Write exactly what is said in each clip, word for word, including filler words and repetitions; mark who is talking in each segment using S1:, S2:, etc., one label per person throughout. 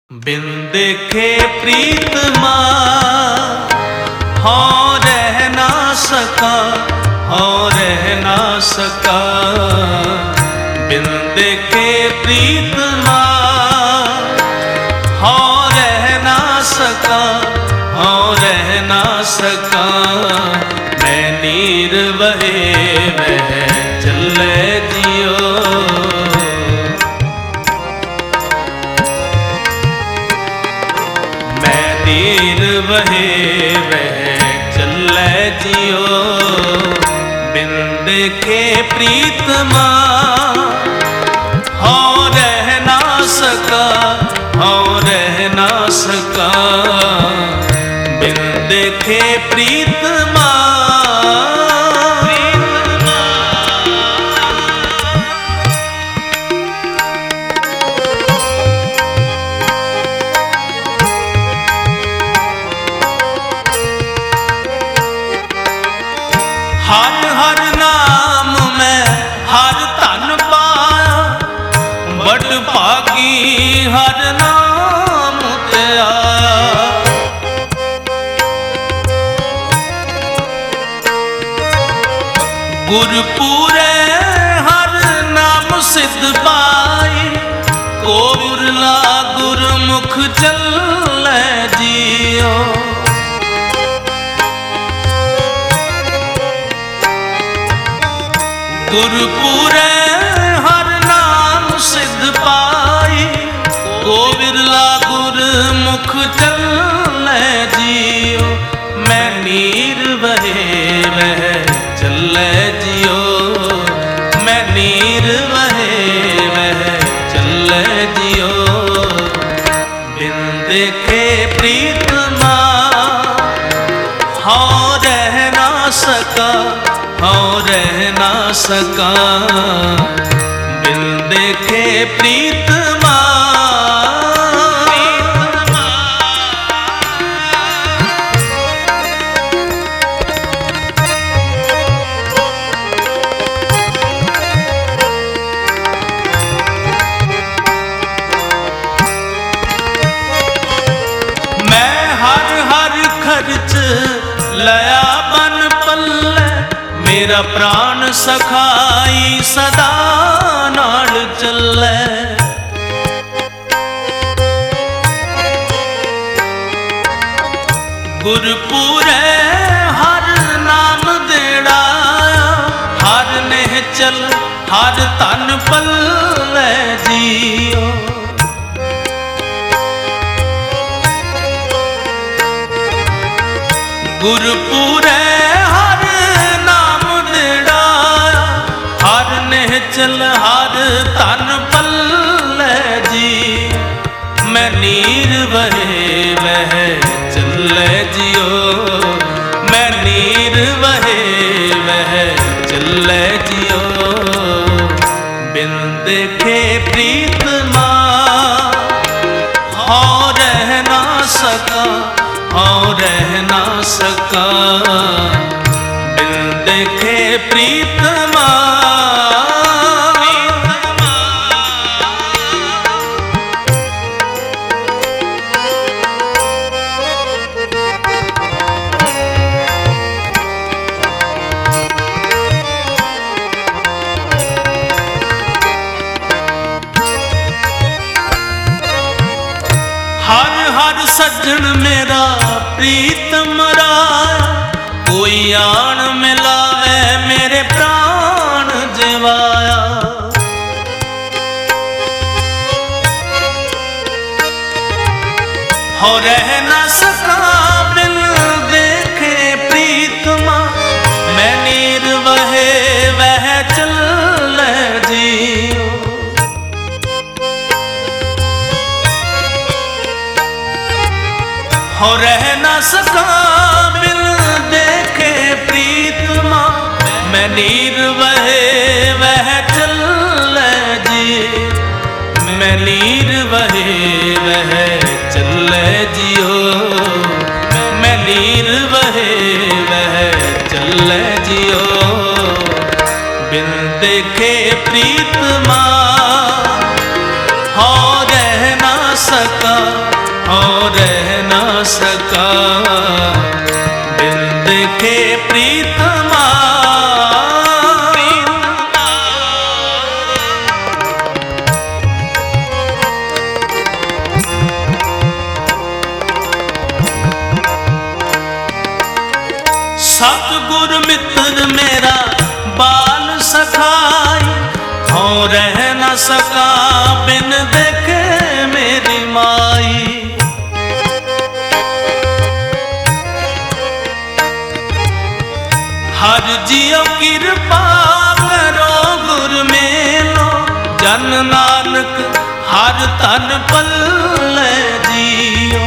S1: बिन देखे प्रीत माँ हाँ रह ना सका, हाँ रह ना सका। बिन देखे प्रीत माँ हाँ रह ना सका, हाँ रह ना सका। मैं नीर बहे वह चले जियो, नीर बहे वह चले जियो। बिन देखे प्रीत माँ हाँ रह ना सका, हाँ रह ना सका। बिन देखे प्रीत माँ हर हर नाम में हर धन पाया, बड़ भागी हर नाम ते आया। गुरपुरे हर नाम सिद्ध पाई, कोविरला गुरमुख चले जियो। गुरपुरे हर नाम सिद्ध पाई, कोविरला गुरमुख चले जियो। मैं नीर बहे वह चले जियो, मैं नीर बहे वह चले जियो। बिन देखे प्रीत माँ हाँ रह ना सका, हाँ रह ना सका। बिन देखे प्रीत माँ मैं हर हर खर्च लया बन पल्ले, मेरा प्राण सखाई सदा नाल चले। गुरपुरे हर नाम देड़ा, हर नेह चल हर तन पल्ले जियो। गुरपुरे चल हर तन पल्ले जी। मैं नीर बहे वह चले जियो, मैं नीर बहे वह चले जियो। बिन देखे प्रीत माँ हाँ रह ना सका, हाँ रह ना सका। बिन देखे प्रीत माँ हर हर सज्जन मेरा प्रीतम राया, कोई आन मिलावे मेरे प्राण जिवाया। हो रह ना सका बिन देखे प्रीतमा, मैं नीर बहे वह चले जियो। हो रह ना सका बिन देखे प्रीतमा, मैं नीर बहे वह चले जियो। मैं नीर बहे वह चले जियो, मैं नीर बहे वह चले जियो। बिन देखे प्रीतमा हाँ रह ना सका, सका और रह ना सका बिन देखे प्रीतमा। सतगुर मित्र मेरा बाल सखाई हों रह न सका बिन देखे मेरी माई। हर जियो कृपा करो गुर मेलो जन नानक हर तन पल्ले जियो।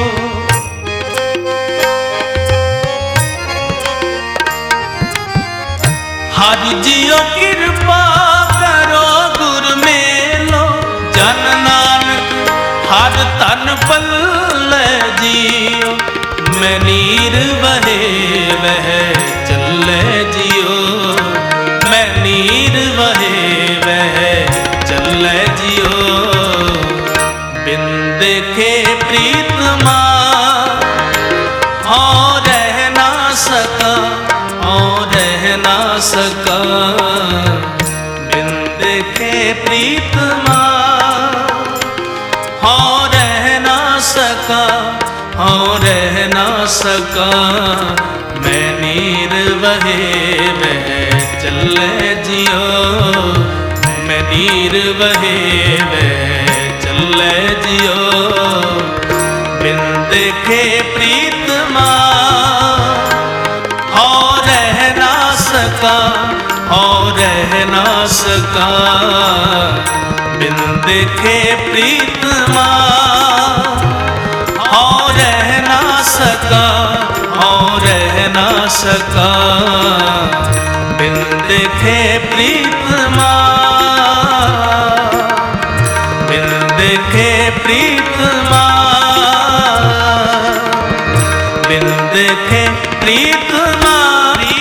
S1: हर जियो कृपा करो गुर मेलो जन नानक हर तन पल्ले जियो। मैं नीर बहे वह चले जियो मैं नीर बहे वह चले जियो बिन देखे प्रीतमा और रह ना सका और रह ना सका बिन देखे प्रीतमा। और रह ना सका और रह ना सका मैं नीर बहे वह चले जियो मैं नीर बहे वह चले जियो बिन देखे प्रीतमा। और रह ना सका और रह ना सका बिन देखे प्रीतमा। और रह ना सका और रह ना सका बिन देखे प्रीतमा बिन देखे प्रीतमा बिन देखे प्रीतमा।